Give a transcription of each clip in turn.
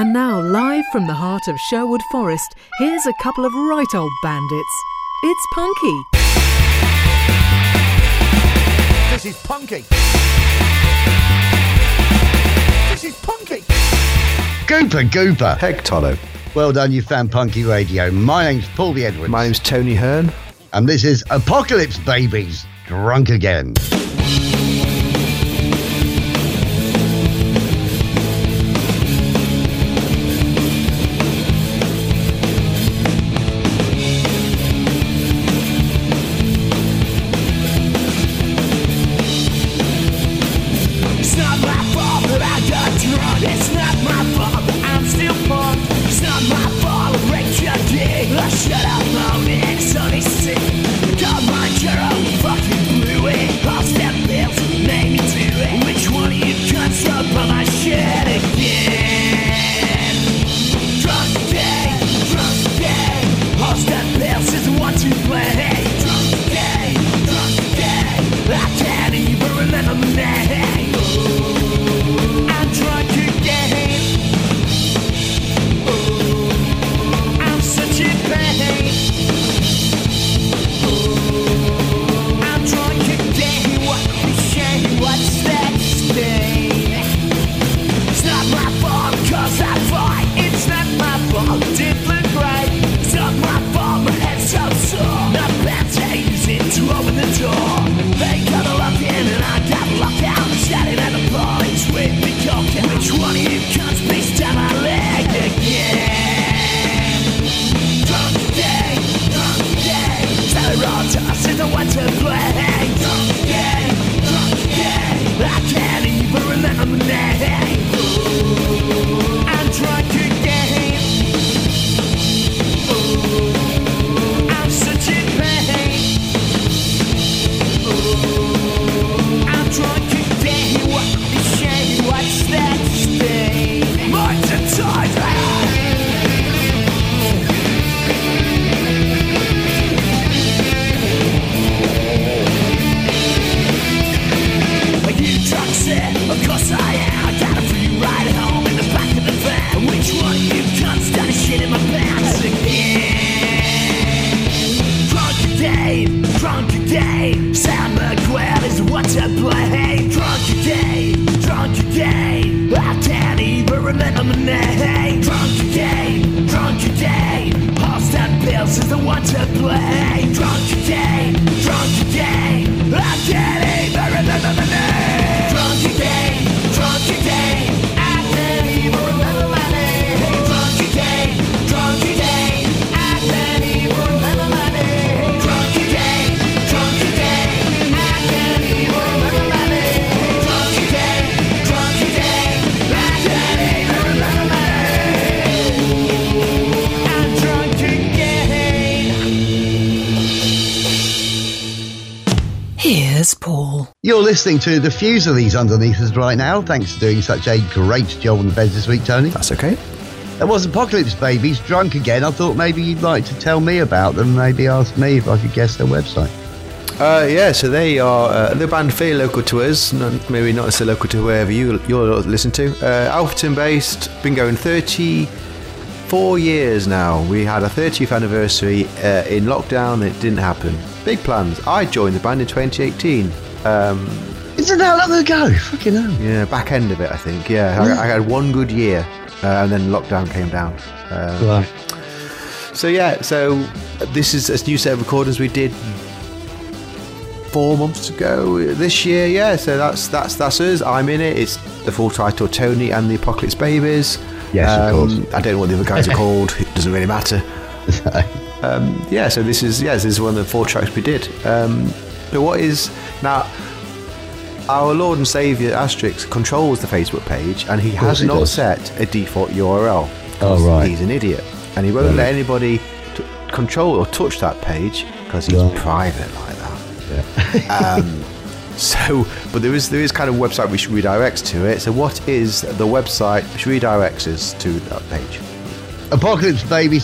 And now, live from the heart of Sherwood Forest, here's a couple of right old bandits. It's Punky. This is Punky. This is Punky. Gooper. Peg Tolo. Well done, you found Punky Radio. My name's Paulie Edwards. My name's Tony Hearn. And this is Apocalypse Babies, Drunk Again. You're listening to the Fusilies underneath us right now. Thanks for doing such a great job on the beds this week, Tony. That's okay. That was Apocalypse Babies, Drunk Again. I thought maybe you'd like to tell me about them, maybe ask me if I could guess their website. So they are the band fairly local to us, maybe not so local to wherever you're listening to. Alfreton based, been going 34 years now. We had a 30th anniversary in lockdown. It didn't happen. Big plans. I joined the band in 2018. Isn't that long ago? Fucking hell. Yeah, back end of it, I think. Yeah, I had one good year, and then lockdown came down. Right. So this is a new set of recordings we did 4 months ago this year. Yeah, so that's us. I'm in it. It's the full title, Tony and the Apocalypse Babies. Yes, of course. I don't know what the other guys are called. It doesn't really matter. So this is one of the 4 tracks we did. So what is now? Our Lord and Saviour Asterix controls the Facebook page, and he has not set a default URL. Oh, right. He's an idiot, and he won't let anybody control or touch that page because he's private like that. Yeah. But there is kind of a website which redirects to it. So what is the website which redirects us to that page?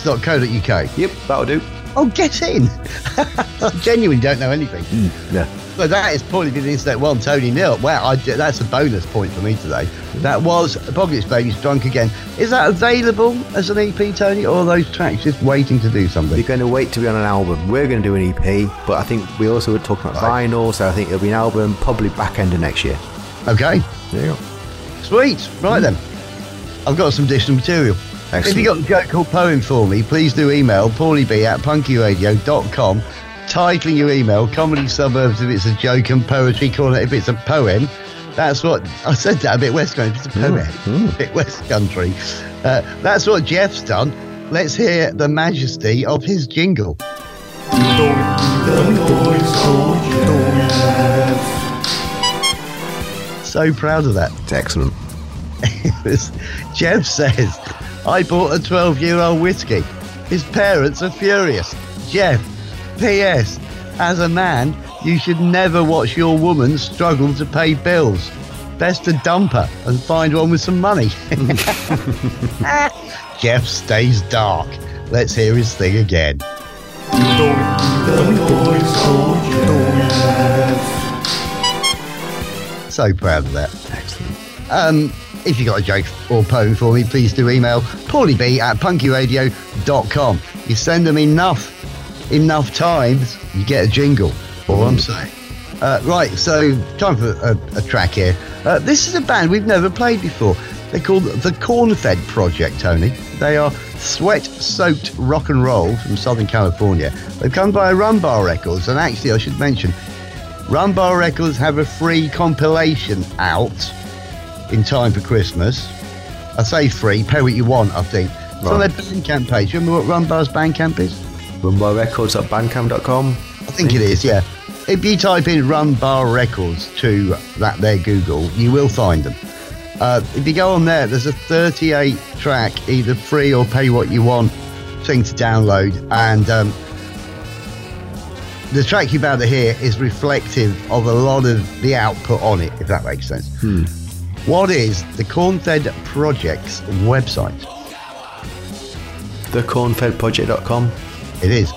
apocalypsebabies.co.uk. Yep, that'll do. Oh, get in. I genuinely don't know anything. Yeah. So that is probably been Internet One, Tony Nil. Wow, that's a bonus point for me today. That was Apocalypse Babies, Drunk Again. Is that available as an EP, Tony, or are those tracks just waiting to do something? We're going to wait to be on an album. We're going to do an EP, but I think we also were talking about vinyl, so I think it'll be an album probably back end of next year. Okay. There you go. Sweet. Right then. I've got some additional material. Excellent. If you've got a joke or poem for me, please do email paulieb@punkyradio.com, titling your email Comedy Suburbs if it's a joke, and Poetry Corner if it's a poem. That's what I said, that a bit West Country, it's a poem, a bit West Country. That's what Jeff's done. Let's hear the majesty of his jingle. So proud of that. It's excellent. Jeff says, I bought a 12-year-old whiskey. His parents are furious. Jeff, P.S. As a man, you should never watch your woman struggle to pay bills. Best to dump her and find one with some money. Jeff stays dark. Let's hear his thing again. So proud of that. Excellent. If you got a joke or poem for me, please do email paulieb@punkyradio.com. You send them enough times, you get a jingle. All I'm saying. Right, so time for a track here. This is a band we've never played before. They're called the Corn-Fed Project, Tony. They are sweat-soaked rock and roll from Southern California. They've come via Rumbar Records, and actually I should mention, Rumbar Records have a free compilation out in time for Christmas. I say free, pay what you want, I think. It's on their Bandcamp page. Remember what Rumbar's Bandcamp is? Rumbarrecords.bandcamp.com. I think it is, yeah. If you type in Rumbar Records to that there Google, you will find them. If you go on there, there's a 38 track, either free or pay what you want thing to download, and the track you're about to hear is reflective of a lot of the output on it, if that makes sense. What is the Corn-Fed Project's website? TheCornFedProject.com. It is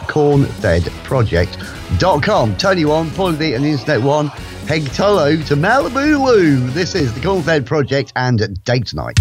thecornfedproject.com. Tony One, Paulie B and Internet One. Heg Tullo to Malibu Woo. This is the Corn-Fed Project and Date Night.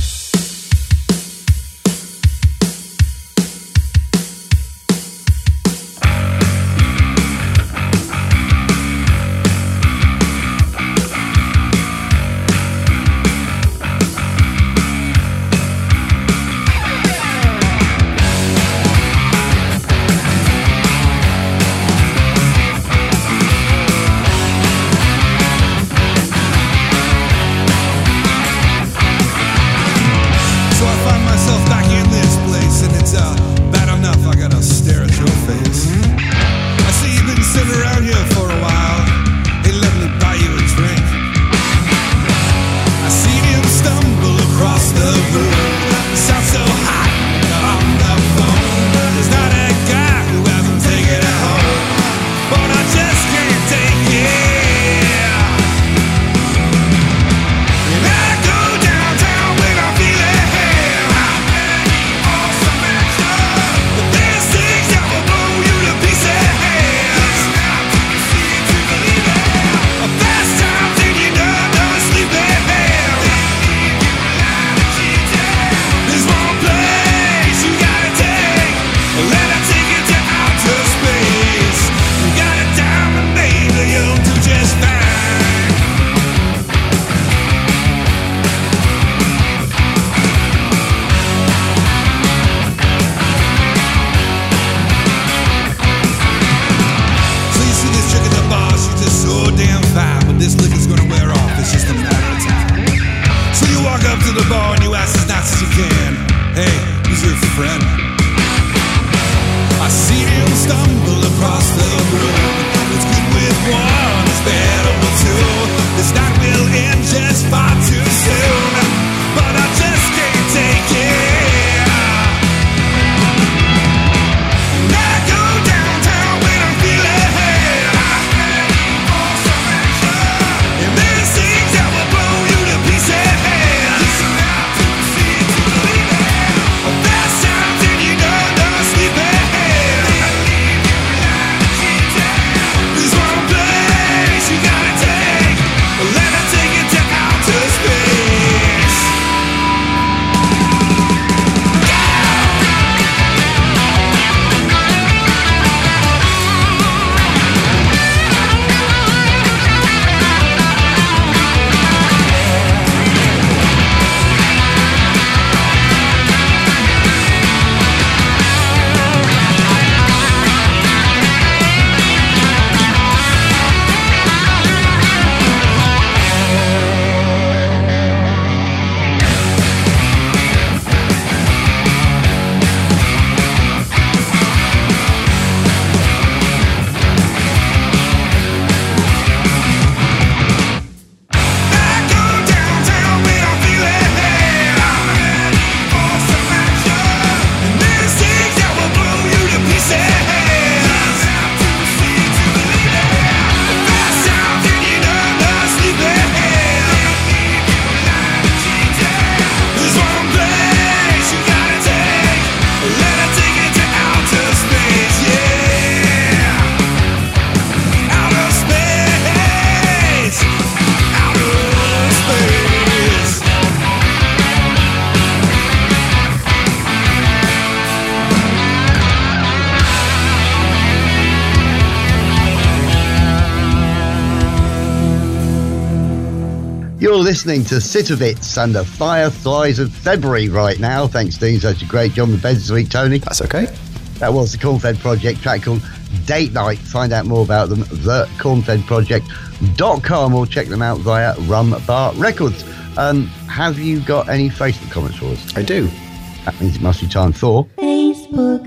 You're listening to Sitovits and the Fireflies of February right now. Thanks, Dean. Such a great job with bed this week, Tony. That's okay. That was the Cornfed Project, track called Date Night. Find out more about them, thecornfedproject.com, or check them out via Rum Bar Records. Have you got any Facebook comments for us? I do. That means it must be time for... Facebook,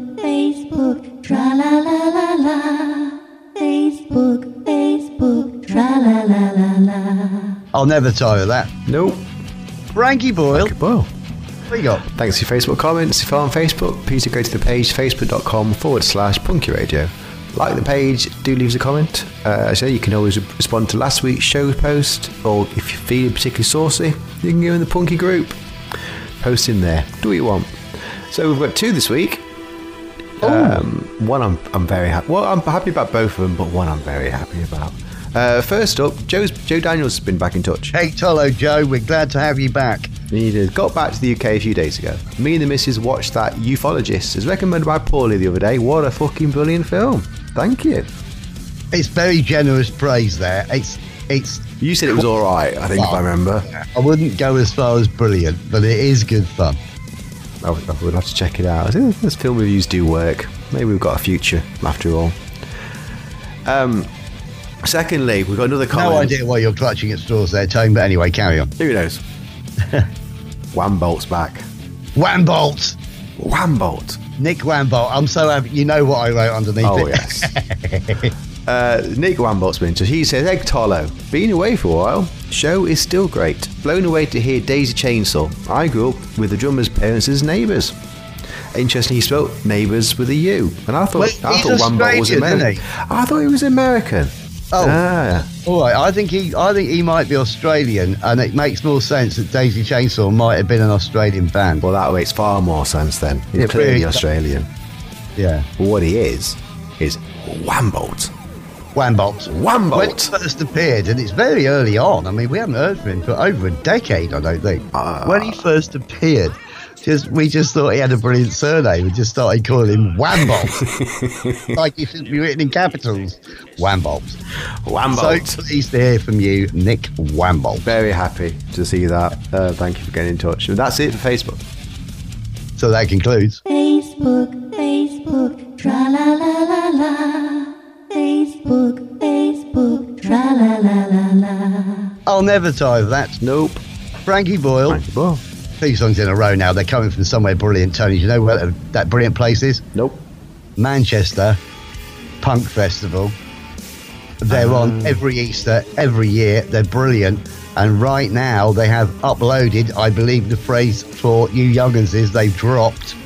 tra-la-la-la-la. Facebook, tra-la-la-la-la. I'll never tire of that. Nope. Frankie Boyle, Well, what you got? thanks for your Facebook comments. If you're on Facebook, please do go to the page, facebook.com/Punky Radio. Like the page, do leave us a comment. So you can always respond to last week's show post, or if you're feeling particularly saucy, you can go in the Punky group. Post in there. Do what you want. So we've got 2 this week. One I'm very happy. Well, I'm happy about both of them, but one I'm very happy about. First up, Joe Daniels has been back in touch. Hey, Tolo Joe, we're glad to have you back. He got back to the UK a few days ago. Me and the missus watched that Ufologist, as recommended by Paulie the other day. What a fucking brilliant film. Thank you. It's very generous praise there. It's. You said it was alright, I think, if I remember. I wouldn't go as far as brilliant, but it is good fun. I would have to check it out. I think those film reviews do work. Maybe we've got a future after all. Secondly, we've got another comment. No idea why you're clutching at straws there, Tone, but anyway, carry on. Who knows? Whambolt's back. Whambolt! Whambolt. Nick Whambolt. I'm so happy. You know what I wrote underneath Oh, it. yes. Nick Whambolt's been to. He says, Egg Tolo, been away for a while. Show is still great. Blown away to hear Daisy Chainsaw. I grew up with the drummer's parents as neighbours. Interesting, he spelled neighbours with a U. And I thought Whambolt was American. I thought he was American. Oh, Ah. all right. I think he might be Australian, and it makes more sense that Daisy Chainsaw might have been an Australian band. Well, that makes far more sense then. He's It clearly really does. Australian. Yeah, But what he is Whambolt. Whambolt. Whambolt. When he first appeared, and it's very early on. I mean, we haven't heard from him for over a decade, I don't think. When he first appeared, we just thought he had a brilliant surname. We just started calling him Whambolt, like he should be written in capitals. Whambolt. Whambolt. So pleased to hear from you, Nick Whambolt. Very happy to see that. Thank you for getting in touch. And that's it for Facebook. So that concludes. Facebook, tra-la-la-la-la. Facebook, tra-la-la-la-la. I'll never tire of that. Nope. Frankie Boyle. Thank you, Bob. 2 songs in a row now. They're coming from somewhere brilliant. Tony, do you know where that brilliant place is? Nope. Manchester Punk Festival. They're on every Easter, every year. They're brilliant. And right now they have uploaded, I believe the phrase for you young'uns is they've dropped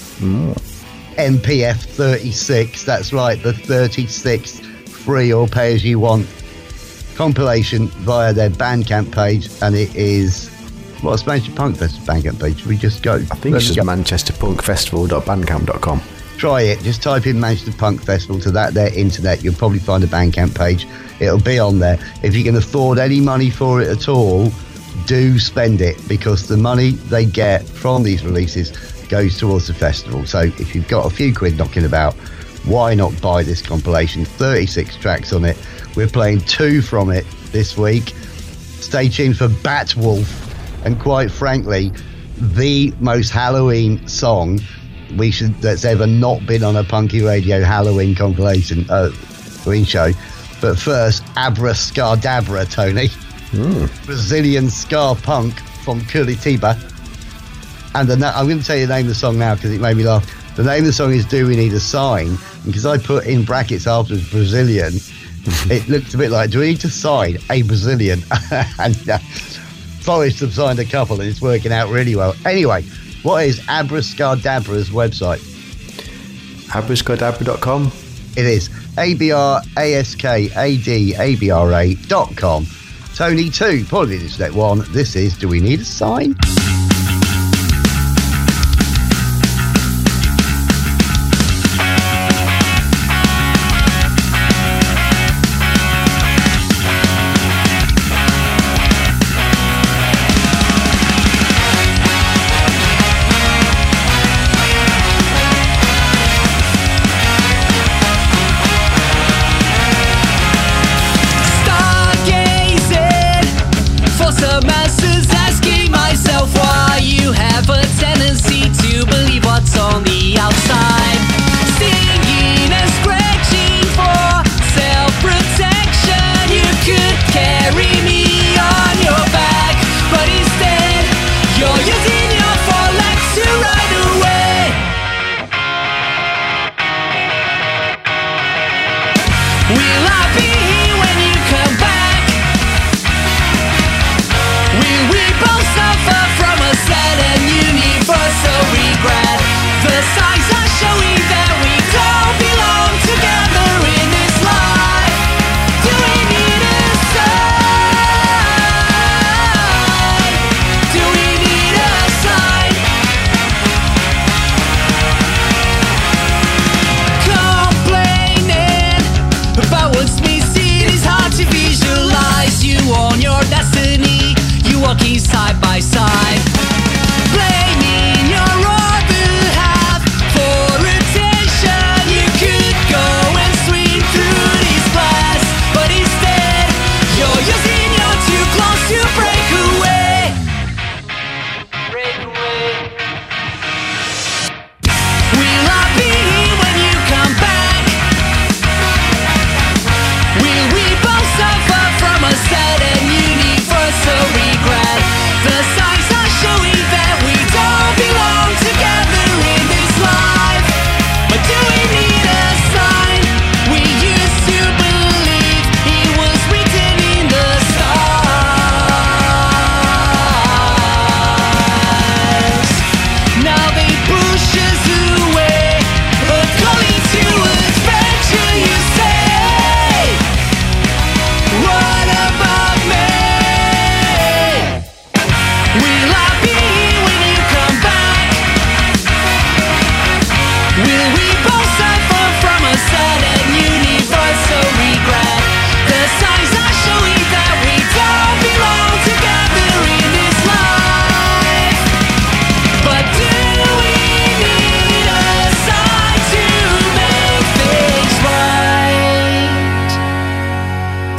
MPF 36. That's right, the 36th free or pay as you want compilation via their Bandcamp page. And it is, what's Manchester Punk Festival Bandcamp page? Should we just go? I think it's just manchesterpunkfestival.bandcamp.com. Try it. Just type in Manchester Punk Festival to their internet. You'll probably find a Bandcamp page. It'll be on there. If you can afford any money for it at all, do spend it, because the money they get from these releases goes towards the festival. So if you've got a few quid knocking about, why not buy this compilation? 36 tracks on it. We're playing 2 from it this week. Stay tuned for Batwolf, and quite frankly, the most Halloween song that's ever not been on a Punky Radio Halloween compilation Halloween show. But first, Abra Scardabra, Tony. Brazilian ska punk from Curitiba. And I'm going to tell you the name of the song now because it made me laugh. The name of the song is Do We Need a Sign? And because I put in brackets afterwards Brazilian, it looked a bit like, do we need to sign a Brazilian? And Forrest have signed a couple and it's working out really well. Anyway, what is Abrascadabra's website? Abrascadabra.com. It is abraskadabra.com. Tony 2, Paulie Internet 1. This is Do We Need a Sign? Stargazing for some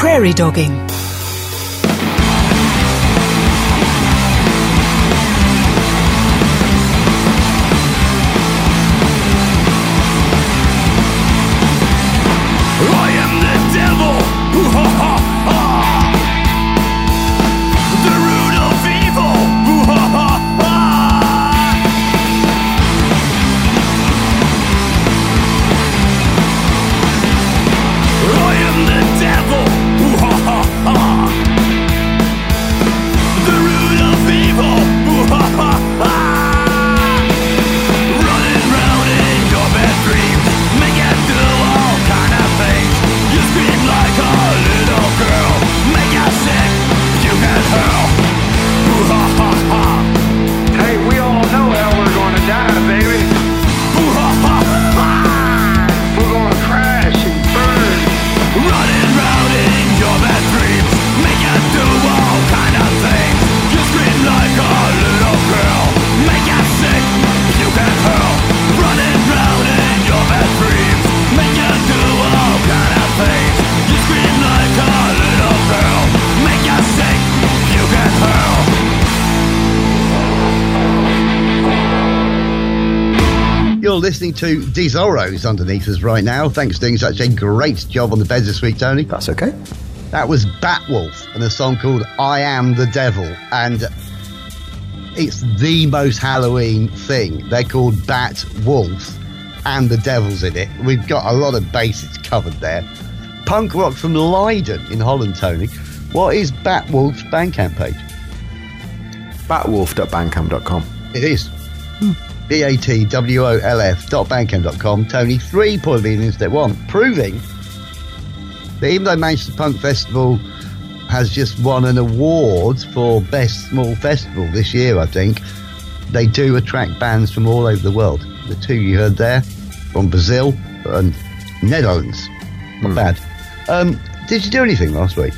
prairie dogging. I am the devil. Ooh, ha, ha, ha. The root of evil. Ooh, ha, ha, ha. I am the devil. Ooh, ha, ha, ha. The root of evil. Ooh, ha, ha, ha. Running round in your bad dreams, make it do all kind of things. You scream like a little girl, make you sick, you can hurl. Ooh, ha, ha, ha. Hey, we all know how we're gonna die, baby. Ooh, ha, ha, ha. We're gonna crash and burn. Running round in your bad dreams, make you do all kind of things. You scream like a little girl, make you sick, you can hurl. Running round in your bad dreams, make you do all kind of things. You scream like a little girl, make you sick, you can hurl. You're listening to Desoros underneath us right now. Thanks for doing such a great job on the beds this week, Tony. That's okay. That was Batwolf and a song called I Am the Devil. And it's the most Halloween thing. They're called Bat Wolf and the Devil's in it. We've got a lot of bases covered there. Punk rock from Leiden in Holland, Tony. What is Batwolf's Bandcamp page? Batwolf.bandcamp.com. It is. BATWOLF.bandcamp.com. Tony, 3 point being instead 1, proving that even though Manchester Punk Festival has just won an award for Best Small Festival this year, I think, they do attract bands from all over the world. The 2 you heard there, from Brazil and Netherlands. Not bad. Did you do anything last week?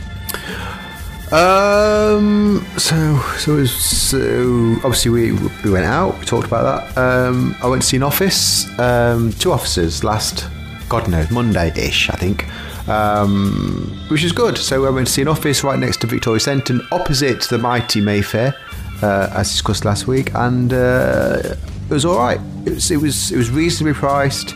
So obviously we went out. We talked about that. I went to see an office, 2 offices last, God knows, Monday-ish, I think, which is good. So I went to see an office right next to Victoria Centre, opposite the mighty Mayfair, as discussed last week, and it was all right. It was reasonably priced.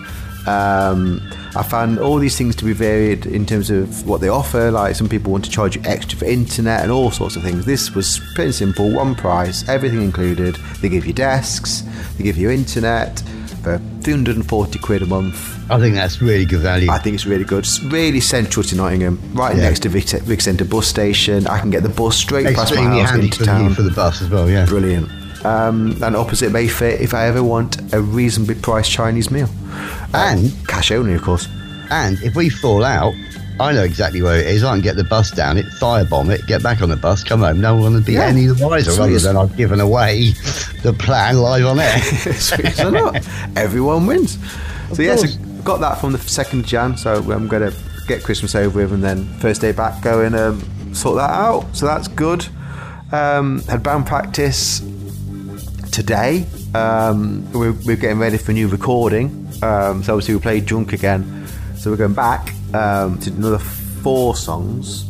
I found all these things to be varied in terms of what they offer. Like, some people want to charge you extra for internet and all sorts of things. This was pretty simple, one price, everything included. They give you desks, they give you internet for 340 quid a month. I think that's really good value. I think it's really good. It's really central to Nottingham, right next to Vic Centre bus station. I can get the bus straight past my house into town. For the bus as well, yeah. Brilliant. And opposite Mayfair, if I ever want a reasonably priced Chinese meal. And cash only, of course. And if we fall out, I know exactly where it is. I can get the bus down it, firebomb it, get back on the bus, come home. No one would be any the wiser, other than I've given away the plan live on air. Sweet or not. Everyone wins. So yes, I got that from the 2nd of Jan. So I'm going to get Christmas over with, and then first day back, go and sort that out. So that's good. Had band practice today. We're getting ready for a new recording. So obviously we played Drunk again. So we're going back to another 4 songs,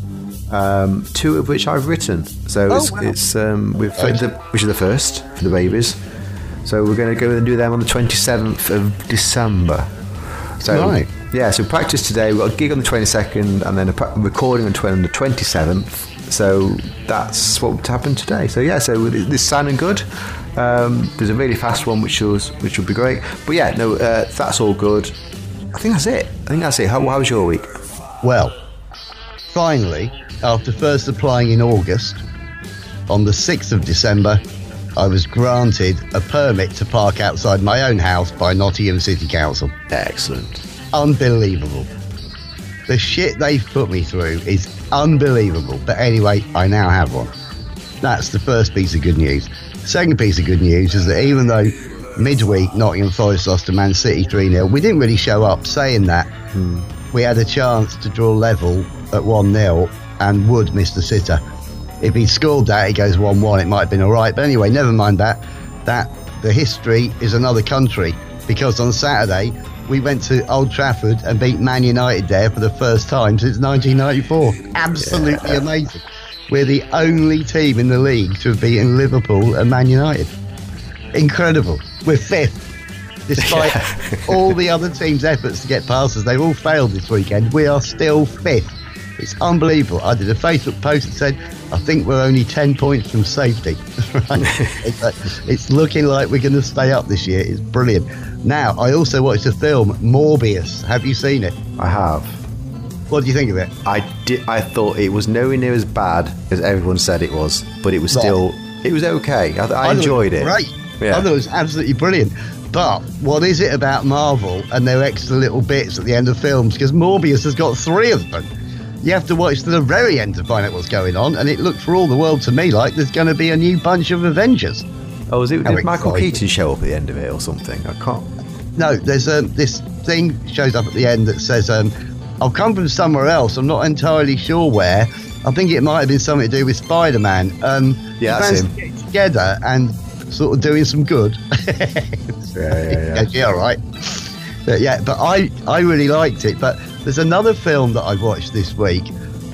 2 of which I've written. So it's which is the first for the Babies. So we're going to go and do them on the 27th of December. So yeah, so practice today. We've got a gig on the 22nd, and then a recording on the 27th. So that's what would happen today. So yeah, so this sounding good. There's a really fast one which will be great. But yeah, no, that's all good. I think that's it. How was your week? Well, finally, after first applying in August, on the 6th of December, I was granted a permit to park outside my own house by Nottingham City Council. Excellent. Unbelievable. The shit they've put me through is unbelievable. But anyway, I now have one. That's the first piece of good news. Second piece of good news is that even though midweek Nottingham Forest lost to Man City 3-0, we didn't really show up. Saying that, we had a chance to draw level at 1-0 and Wood missed the sitter. If he'd scored that, it goes 1-1, it might have been alright. But anyway, never mind that. The history is another country, because on Saturday we went to Old Trafford and beat Man United there for the first time since 1994. Absolutely amazing. We're the only team in the league to have beaten Liverpool and Man United. Incredible. We're 5th. Despite all the other teams' efforts to get past us, they've all failed this weekend. We are still 5th. It's unbelievable. I did a Facebook post that said, I think we're only 10 points from safety. Right? It's looking like we're going to stay up this year. It's brilliant. Now, I also watched the film Morbius. Have you seen it? I have. What do you think of it? I thought it was nowhere near as bad as everyone said it was, but it was still, it was okay. I enjoyed it. Great. Yeah. I thought it was absolutely brilliant. But what is it about Marvel and their extra little bits at the end of films? Because Morbius has got 3 of them. You have to watch to the very end to find out what's going on, and it looked for all the world to me like there's going to be a new bunch of Avengers. Oh, did Michael Keaton show up at the end of it or something? I can't. No, there's this thing shows up at the end that says, I've come from somewhere else. I'm not entirely sure where. I think it might have been something to do with Spider-Man. Yeah, that's him. Getting together and sort of doing some good. Yeah, all right. But I really liked it. But there's another film that I watched this week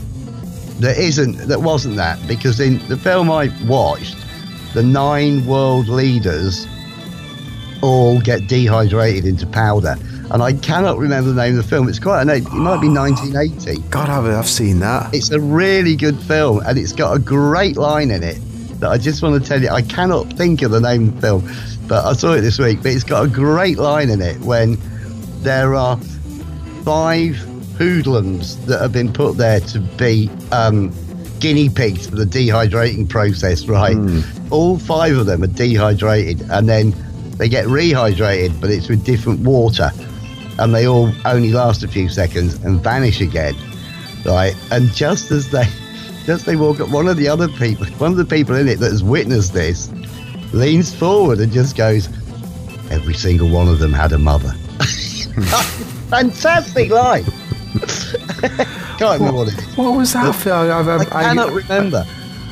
that wasn't that, because in the film I watched, the 9 world leaders all get dehydrated into powder, and I cannot remember the name of the film. It's quite it might be 1980. God, I've seen that. It's a really good film, and it's got a great line in it that I just want to tell you. I cannot think of the name of the film, but I saw it this week. But it's got a great line in it when there are 5 hoodlums that have been put there to be guinea pigs for the dehydrating process, right? All 5 of them are dehydrated, and then they get rehydrated, but it's with different water, and they all only last a few seconds and vanish again, right? And just as they walk up, one of the people in it that has witnessed this leans forward and just goes, every single one of them had a mother. Fantastic line. Can't remember what it is. What was that film? I cannot remember.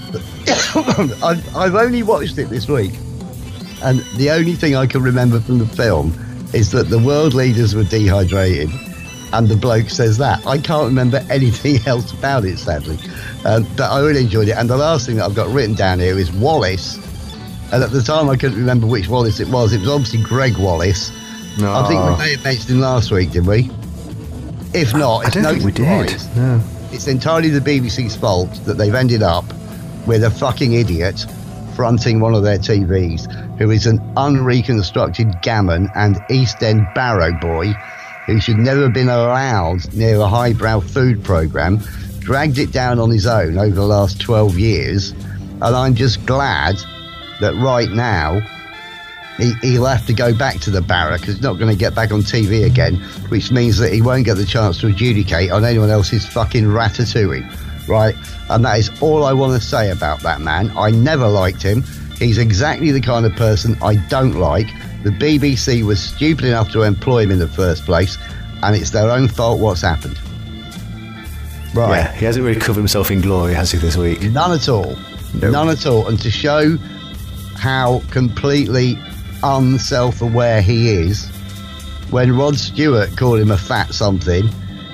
I've only watched it this week, and the only thing I can remember from the film is that the world leaders were dehydrated, and the bloke says that. I can't remember anything else about it, sadly. But I really enjoyed it. And the last thing that I've got written down here is Wallace. And at the time, I couldn't remember which Wallace it was. It was obviously Greg Wallace. No. I think we may have mentioned him last week, did we? If not, I don't think we did. No. It's entirely the BBC's fault that they've ended up with a fucking idiot fronting one of their TVs, who is an unreconstructed gammon and East End barrow boy who should never have been allowed near a highbrow food programme, dragged it down on his own over the last 12 years, and I'm just glad that right now he'll have to go back to the barrack because he's not going to get back on TV again, which means that he won't get the chance to adjudicate on anyone else's fucking ratatouille, right? And that is all I want to say about that man. I never liked him. He's exactly the kind of person I don't like. The BBC was stupid enough to employ him in the first place, and it's their own fault what's happened. Right. Yeah, he hasn't really covered himself in glory, has he, this week? None at all. Nope. None at all. And to show how completely unself-aware he is, when Rod Stewart called him a fat something,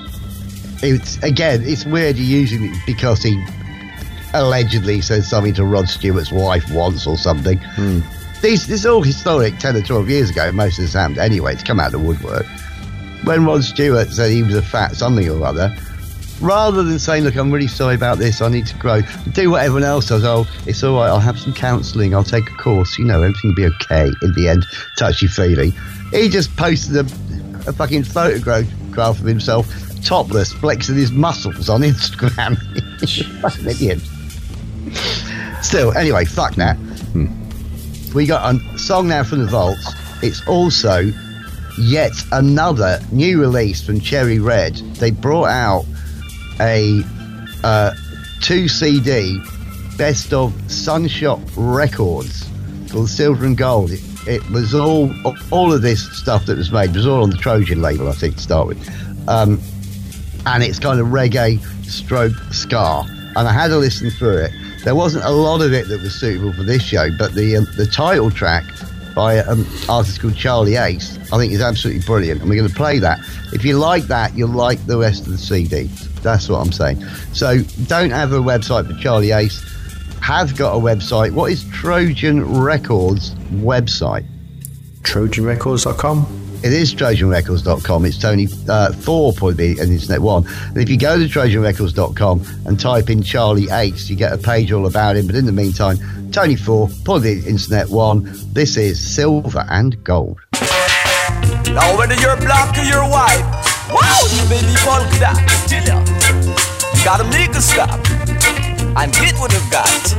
it's weird you're using it because he allegedly said something to Rod Stewart's wife once or something. This is all historic. 10 or 12 years ago, most of this happened anyway. It's come out of the woodwork. When Rod Stewart said he was a fat something or other, rather than saying, look, I'm really sorry about this, I need to grow, do what everyone else does. Oh, it's all right, I'll have some counselling, I'll take a course, everything will be okay in the end, touchy-feely. He just posted a fucking photograph of himself topless, flexing his muscles on Instagram. Fucking idiot. Still, anyway, fuck that. We got a song now from the Vaults. It's also yet another new release from Cherry Red. They brought out a 2 CD best of Sunshot Records called Silver and Gold. It was all of this stuff that was made was all on the Trojan label, I think, to start with, and it's kind of reggae stroke ska, and I had to listen through it. There wasn't a lot of it that was suitable for this show, but the title track by an artist called Charlie Ace. I think is absolutely brilliant, and we're going to play that. If you like that, you'll like the rest of the CD. That's what I'm saying. So don't have a website for Charlie Ace. Have got a website. What is Trojan Records website? TrojanRecords.com. It is TrojanRecords.com. It's Tony 4 probably and Internet 1. And if you go to TrojanRecords.com and type in Charlie Ace, you get a page all about him. But in the meantime, Tony 4, probably Internet 1. This is Silver and Gold. Now whether you're black or you're white, wow, you baby polka dot, still ya. You gotta make a stop and get what you've got.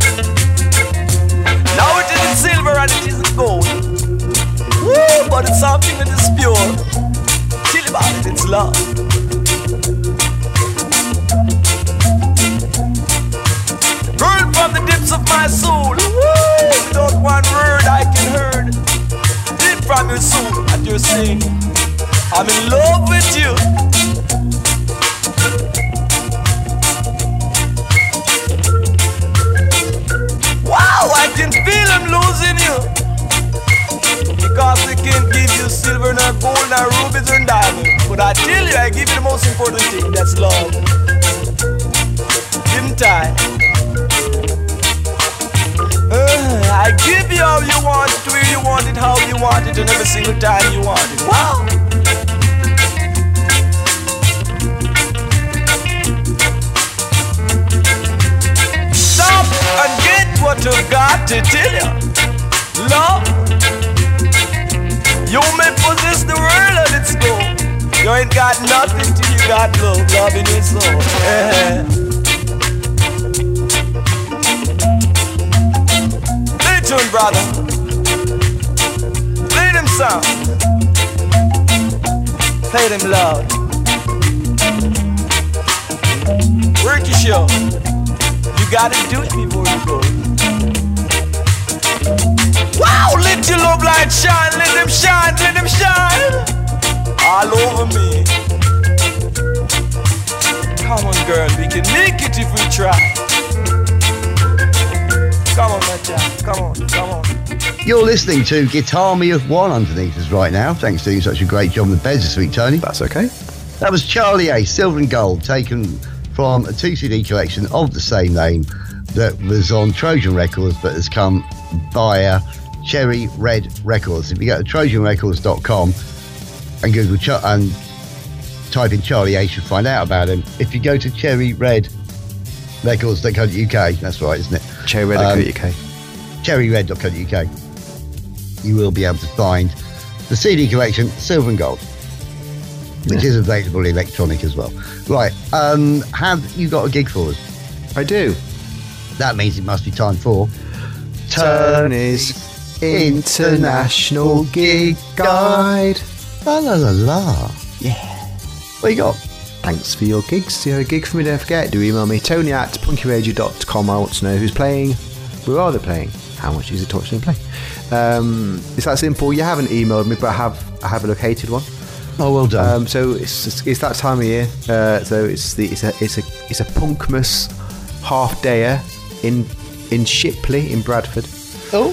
Now it isn't silver and it isn't gold. Woo, but it's something that is pure. Chill about it, it's love. Girl from the depths of my soul. Woo, without one word I can heard. Deep from your soul and you're saying, I'm in love with you. Wow, I can feel I'm losing you. Because they can't give you silver, nor gold, nor rubies, or diamonds. But I tell you, I give you the most important thing, that's love. Didn't I? I give you how you want it, where you want it, how you want it, and every single time you want it. Wow! Stop and get what you've got to tell you. Love. You may possess the world and its gold. You ain't got nothing till you got love, love in your soul. Play tune, brother. Play them sound. Play them loud. Work your show. You gotta do it before you go. Wow, let your love light shine, let them shine, all over me. Come on, girl, we can make it if we try. Come on, my child, come on. You're listening to Guitar Me of One underneath us right now. Thanks for doing such a great job on the beds this week, Tony. That's okay. That was Charlie Ace, Silver and Gold, taken from a 2 CD collection of the same name that was on Trojan Records but has come via Cherry Red Records. If you go to TrojanRecords.com and Google and type in Charlie Ace, you'll find out about him. If you go to cherryredrecords.co.uk, that's right, isn't it? Cherryred.co.uk. Cherryred.co.uk. You will be able to find the CD collection Silver and Gold, which is available electronic as well. Right, have you got a gig for us? I do. That means it must be time for Tony's International Gig Guide. La la la la. Yeah. What you got? Thanks for your gigs. Do you have a gig for me? Don't forget, do email me, tony@punkyradio.com. I want to know who's playing, where are they playing, how much is it to watch them play. It's that simple. You haven't emailed me, but I have a located one. Oh, well done. So it's that time of year. So it's a Punkmas half dayer in Shipley in Bradford. Oh.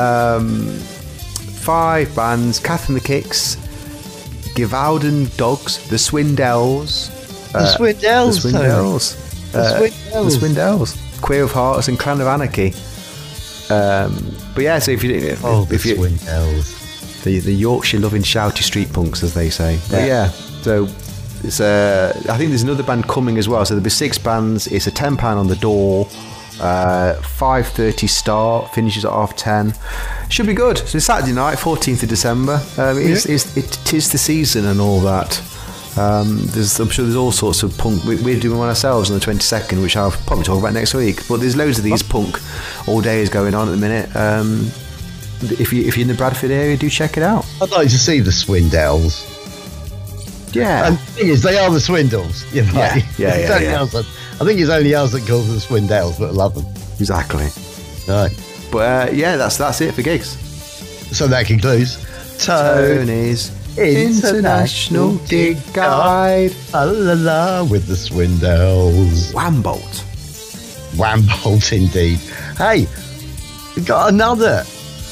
5 bands: Catherine the Kicks, Givaudan Dogs, The Swindells, The Swindells. The Swindells, Queer of Hearts, and Clan of Anarchy. But yeah, so if you Swindells, the Yorkshire loving shouty street punks, as they say. But yeah, so it's I think there's another band coming as well. So there'll be 6 bands. It's a £10 on the door. 5:30 start, finishes at 10:30. Should be good. So it's Saturday night, 14th of December. It is the season and all that. I'm sure there's all sorts of punk. We're doing one ourselves on the 22nd, which I'll probably talk about next week. But there's loads of these punk all days going on at the minute. If you're in the Bradford area, do check it out. I'd like to see the Swindells. Yeah. And the thing is, they are the Swindles. You know? Yeah. I think it's only us that calls them the Swindells, but I love them. Exactly. Right. But yeah, that's it for gigs. So that concludes Tony's International Gig Guide. La la la with the Swindells. Whambolt. Whambolt indeed. Hey, we've got another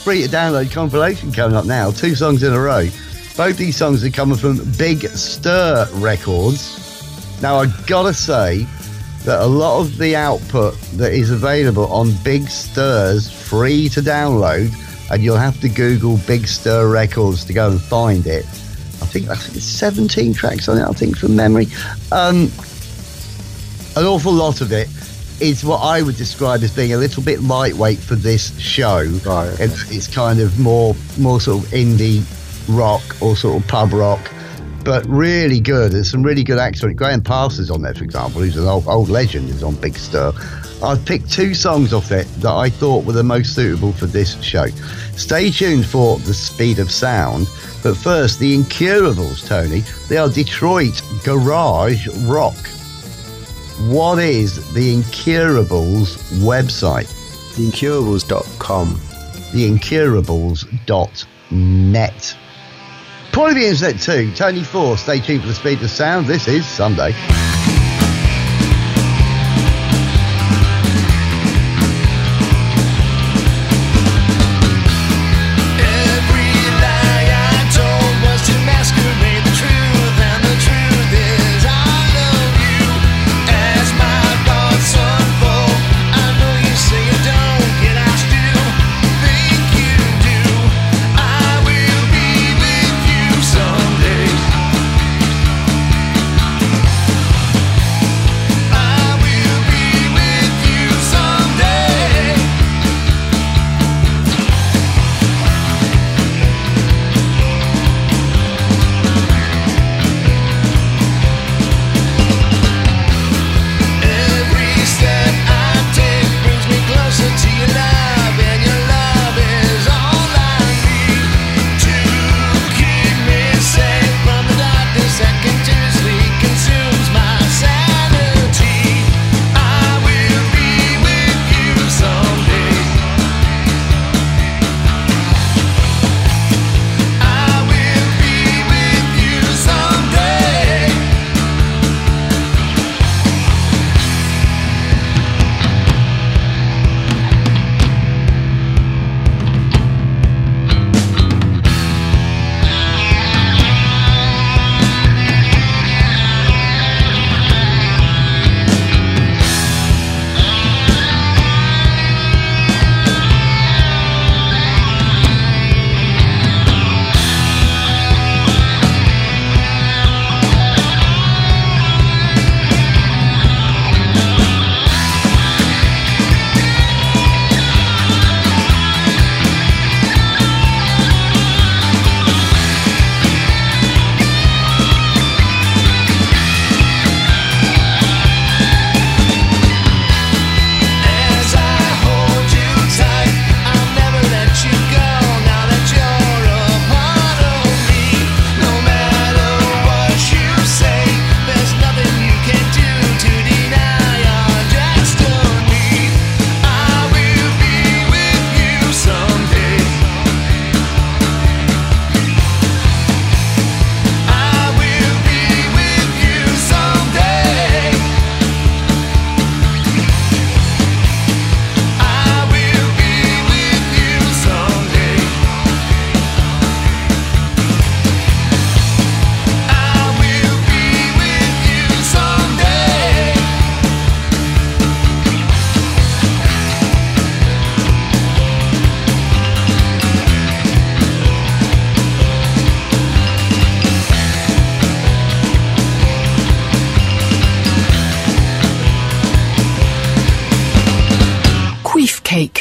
free to download compilation coming up now. 2 songs in a row. Both these songs are coming from Big Stir Records. Now, I've got to say that a lot of the output that is available on Big Stir's free to download, and you'll have to Google Big Stir Records to go and find it. I think it's 17 tracks on it, I think, from memory. An awful lot of it is what I would describe as being a little bit lightweight for this show. Right. It's kind of more sort of indie rock or sort of pub rock, but really good. There's some really good acts on it. Graham Parsons on there, for example, who's an old legend, is on Big Stir. I've picked 2 songs off it that I thought were the most suitable for this show. Stay tuned for The Speed of Sound, but first, The Incurables, Tony. They are Detroit garage rock. What is The Incurables website? TheIncurables.com. TheIncurables.net. Point of the internet too. Tony 4, stay tuned for The Speed of Sound. This is Sunday. cake.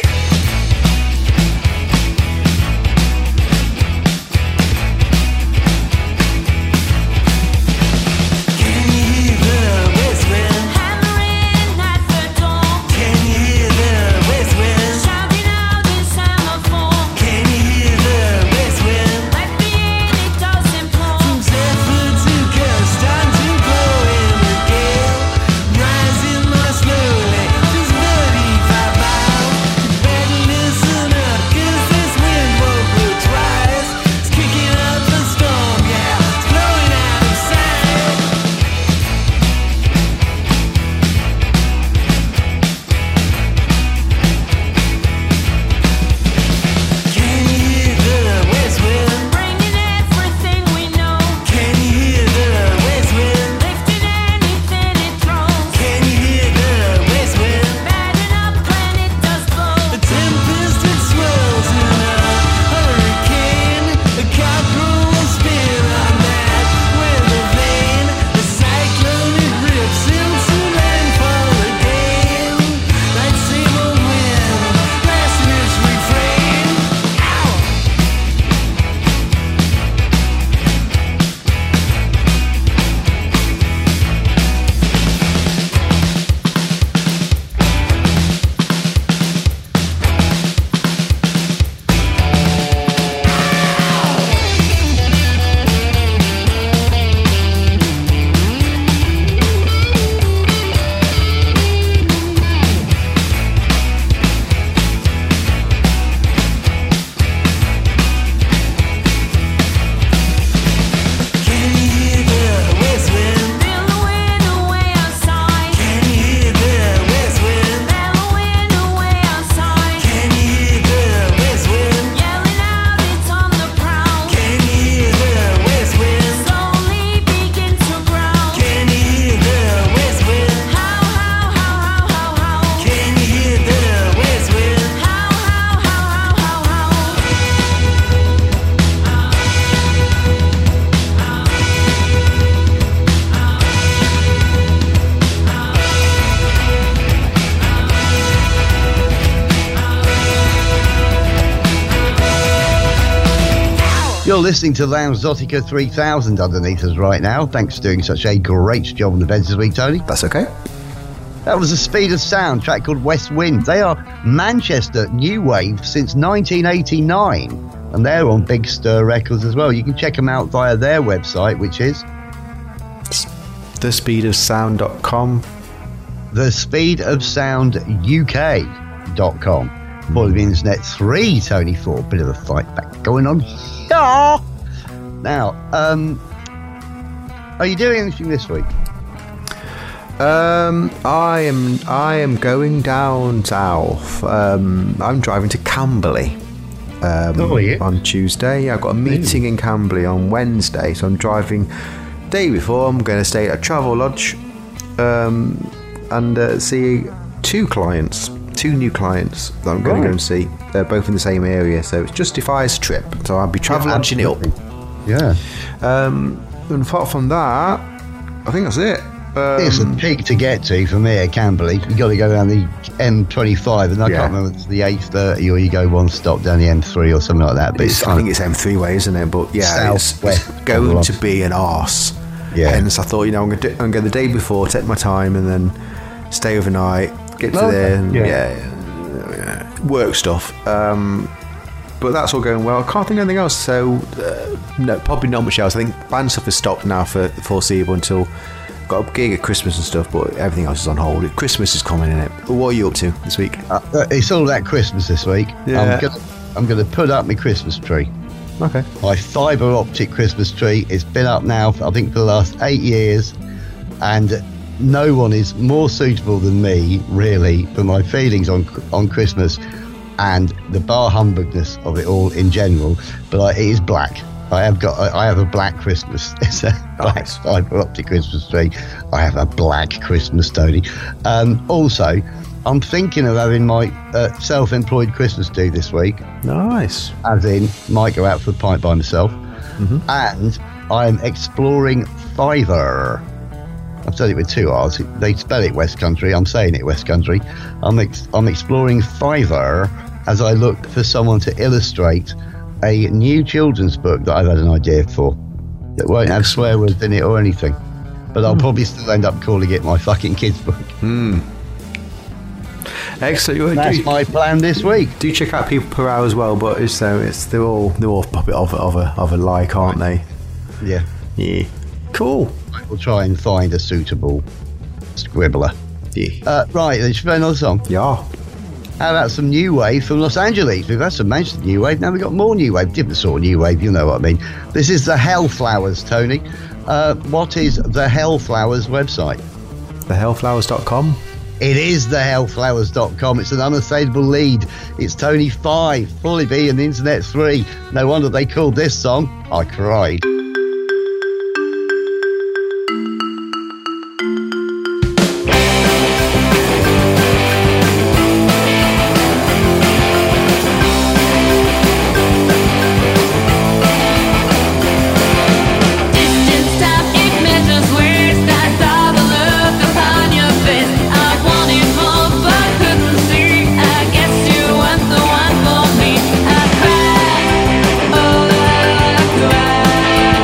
You're listening to Lounge Zotica 3000 underneath us right now. Thanks for doing such a great job on the beds this week, Tony. That's okay. That was The Speed of Sound, track called West Wind. They are Manchester new wave since 1989, and they're on Big Stir Records as well. You can check them out via their website, which is thespeedofsound.com. thespeedofsounduk.com. For the Internet 3, Tony, for a bit of a fight back going on. Yeah. Now, are you doing anything this week? I am going down south. I'm driving to Camberley on Tuesday. I've got a meeting in Camberley on Wednesday, so I'm driving. Day before, I'm going to stay at a travel lodge and see two new clients that I'm going to go and see. They're both in the same area, so it justifies a trip. So I'll be travel lodging it up. Yeah. And apart from that, I think that's it. It's a pig to get to from here, Camberley. You got to go down the M25, and I can't remember if it's the A30 or you go one stop down the M3 or something like that. But I think it's M3 way, isn't it? But yeah, it's going to be an arse. Yeah. Hence, I thought, I'm going to go the day before, take my time, and then stay overnight, get to there, and work stuff. But that's all going well. I can't think of anything else, so no, probably not much else. I think band stuff has stopped now for the foreseeable until. Got a gig at Christmas and stuff, but everything else is on hold. Christmas is coming, in it. But what are you up to this week? It's all about Christmas this week. Yeah. I'm gonna put up my Christmas tree. Okay. My fibre optic Christmas tree. It's been up now, I think, for the last 8 years, and no one is more suitable than me, really, for my feelings on Christmas and the bar humbugness of it all in general. But it is black. I have a black Christmas. It's a black fibre optic Christmas tree. I have a black Christmas, Tony. Also, I'm thinking of having my self-employed Christmas do this week. Nice. As in, might go out for a pint by myself. Mm-hmm. And I'm exploring Fiverr. I've said it with two R's. They spell it West Country. I'm saying it West Country. I'm exploring Fiverr as I look for someone to illustrate a new children's book that I've had an idea for that won't have swear words in it or anything, but I'll probably still end up calling it my fucking kids book. Excellent. That's my plan this week. Do check out People Per Hour as well, but they're all a bit of a like, aren't they? Yeah. Cool. We'll try and find a suitable scribbler. Right, let's play another song. Yeah. How about some new wave from Los Angeles? We've had some Manchester new wave, now we've got more new wave, different sort of new wave, you know what I mean. This is the Hellflowers, Tony. What is the Hellflowers website? Thehellflowers.com. It is thehellflowers.com. It's an unassailable lead. It's Tony 5, Fully B and the Internet 3. No wonder they called this song I Cried. I cried, oh, I cried.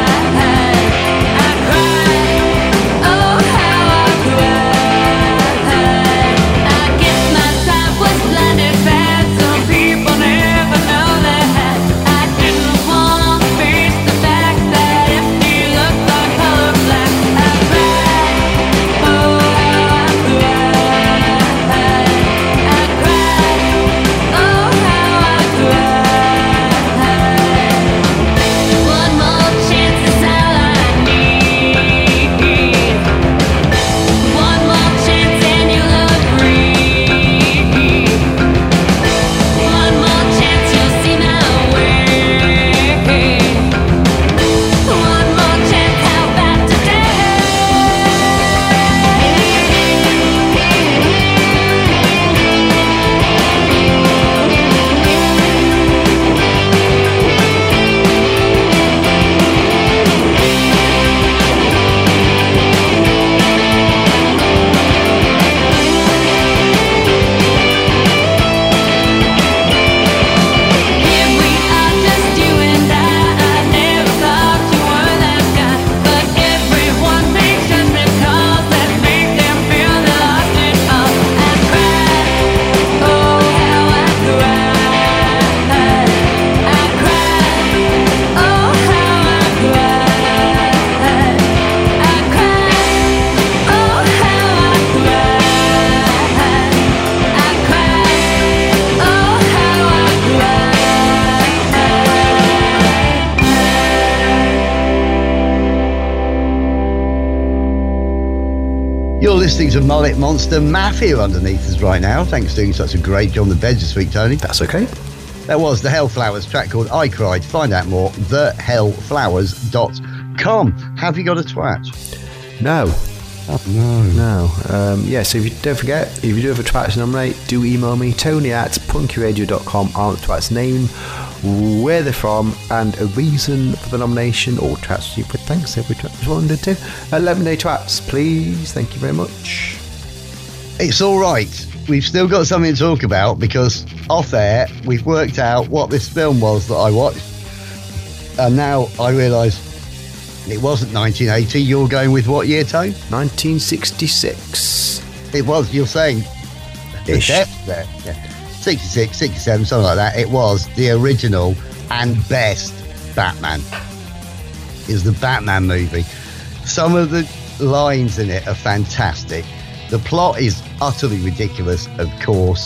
You're listening to Mullet Monster Mafia underneath us right now. Thanks for doing such a great job on the bed this week, Tony. That's okay. That was the Hellflowers track called I Cried. Find out more, thehellflowers.com. Have you got a twat? No. Oh, no. No. So if you don't forget, if you do have a twat to nominate, do email me, tony@punkyradio.com, on the twat's name, where they're from, and a reason for the nomination, or twats you would thanks every twat responded to. 11-day twats, please. Thank you very much. It's all right. We've still got something to talk about because off air we've worked out what this film was that I watched, and now I realise it wasn't 1980. You're going with what year, Tone? 1966. It was. You're saying Ish. there. Yeah. 66, 67, something like that. It was the original and best Batman. It was the Batman movie. Some of the lines in it are fantastic. The plot is utterly ridiculous, of course.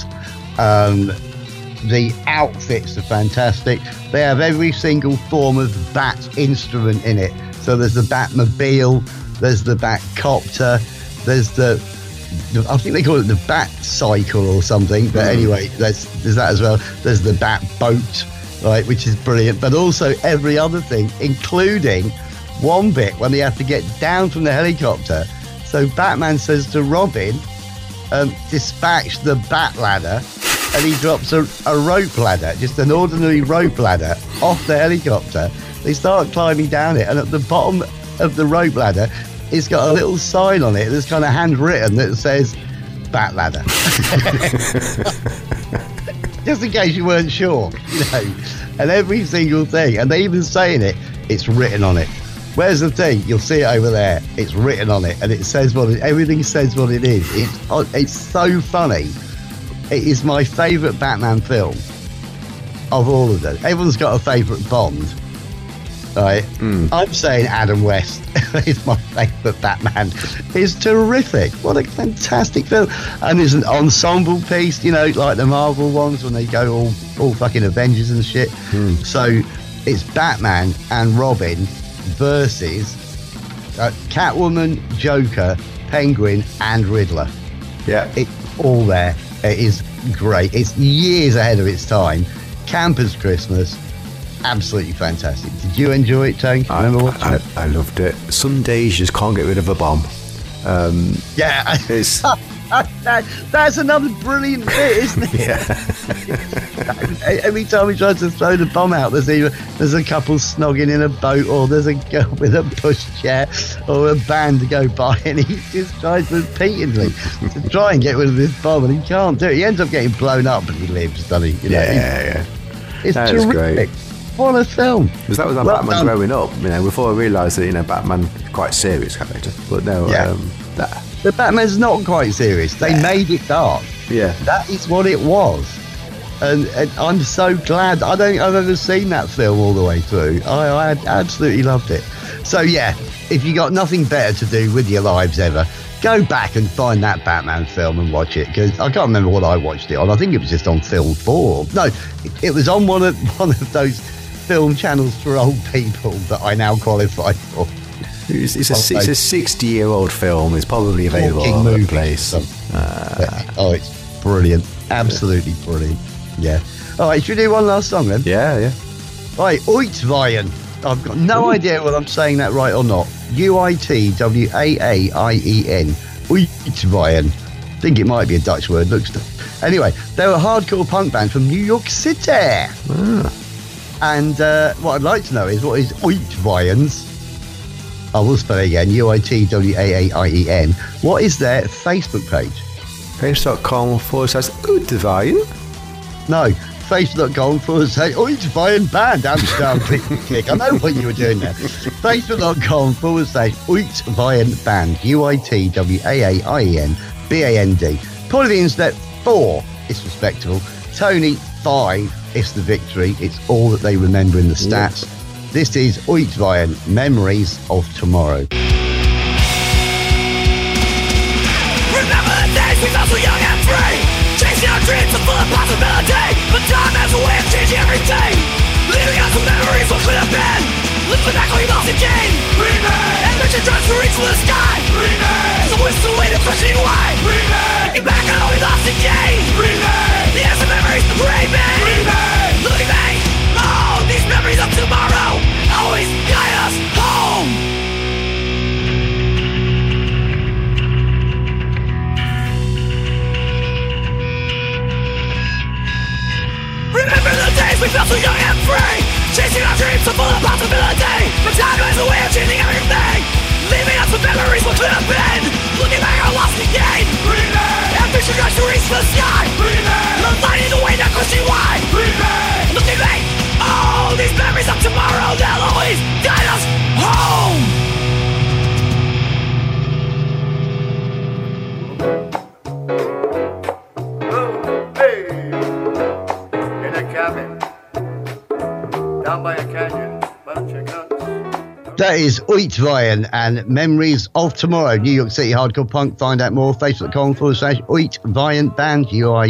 The outfits are fantastic. They have every single form of bat instrument in it. So there's the Batmobile, there's the Batcopter, there's the I think they call it the Bat Cycle or something, but anyway, there's that as well. There's the Bat Boat, right, which is brilliant, but also every other thing, including one bit when they have to get down from the helicopter. So Batman says to Robin, dispatch the Bat Ladder, and he drops a rope ladder, just an ordinary rope ladder, off the helicopter. They start climbing down it, and at the bottom of the rope ladder, it's got a little sign on it that's kind of handwritten that says Bat Ladder. Just in case you weren't sure, And every single thing, and they even say in it, it's written on it. Where's the thing? You'll see it over there. It's written on it, and it says everything says what it is. It's so funny. It is my favourite Batman film of all of them. Everyone's got a favourite Bond. Right. I'm saying Adam West is my favourite Batman. It's terrific. What a fantastic film. And it's an ensemble piece, like the Marvel ones when they go all fucking Avengers and shit. So it's Batman and Robin versus Catwoman, Joker, Penguin and Riddler. Yeah. It's all there. It is great. It's years ahead of its time. Campers Christmas. Absolutely fantastic. Did you enjoy it, Tone? Remember watching it? I loved it. Some days you just can't get rid of a bomb. Yeah. It's... That's another brilliant bit, isn't it? Yeah. Every time he tries to throw the bomb out, there's a couple snogging in a boat, or there's a girl with a pushchair, or a band to go by, and he just tries repeatedly to try and get rid of this bomb, and he can't do it. He ends up getting blown up, but he lives, doesn't he? Yeah. It's that terrific. Great. What a film. Because that was Batman growing up, before I realised that, Batman is quite a serious character. But no, The Batman's not quite serious. They made it dark. Yeah. That is what it was. And I'm so glad. I've ever seen that film all the way through. I absolutely loved it. So, yeah, if you got nothing better to do with your lives ever, go back and find that Batman film and watch it. Because I can't remember what I watched it on. I think it was just on Film 4. No, it was on one of those film channels for old people that I now qualify for. It's a 60-year-old film. It's probably available all over the place. It's brilliant. Absolutely brilliant. Yeah. All right, should we do one last song then? Yeah. Right, Uitwaaien. I've got no idea whether I'm saying that right or not. Uitwaaien. Uitwaaien. I think it might be a Dutch word. Anyway, they're a hardcore punk band from New York City. And what I'd like to know is, what is Uitwaaien's? I will spell it again, Uitwaaien. What is their Facebook page? Facebook.com/Uitwaaien? No, Facebook.com/Uitwaaien band. Down, click. I know what you were doing there. Facebook.com/Uitwaaien band. Uitwaaien band. Point of the internet 4. It's respectable. Tony 5. It's the victory. It's all that they remember in the stats. Yep. This is Uitwaaien, Memories of Tomorrow. Remember the days we felt so young and free, chasing our dreams are full of possibility, but time has a way of changing everything, leaving us with memories of what could have been. Looking back on we lost again. Ambition drives to reach for the sky. So we're still waiting for crushing way. Looking back on all we lost and gained. The end of memories remain. Looking back, oh, these memories of tomorrow always guide us home. Remember the days we felt so young and free, chasing our dreams so full of possibility. But time has a way of changing everything, leaving us with memories what could have been. Looking back on lost and gained. Ambition tries to reach the sky. The light in the way, not question why. Looking back, all these memories of tomorrow, they'll always guide us home. Down by a canyon, bunch of guns. That is Uitwayan and Memories of Tomorrow, New York City hardcore punk. Find out more, facebook.com/Uitwayan band,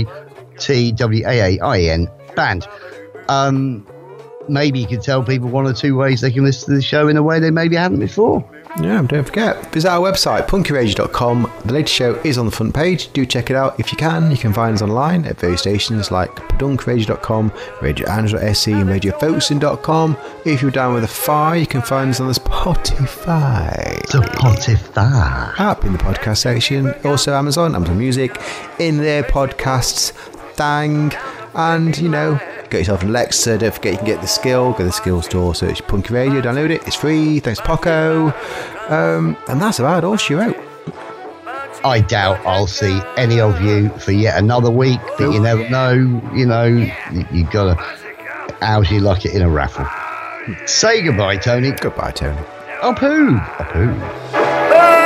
UITWAAIN band. Maybe you could tell people one or two ways they can listen to the show in a way they maybe haven't before. Yeah, don't forget, visit our website, punkyradio.com. The latest show is on the front page. Do check it out if you can. You can find us online at various stations like padunkradio.com, radioandro.se, and radiofocusing.com. If you're down with a fire, you can find us on the Spotify app in the podcast section. Also Amazon Music, in their podcasts thing. And, you know, get yourself an Alexa. Don't forget you can get the skill. Go to the skill store, search Punky Radio, download it. It's free. Thanks, Poco. And that's about all she wrote. I doubt I'll see any of you for yet another week, but you never know. You know, you gotta how's you like it in a raffle. Say goodbye, Tony. Goodbye, Tony. Apoo.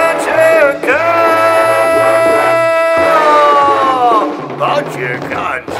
Bunch of guns.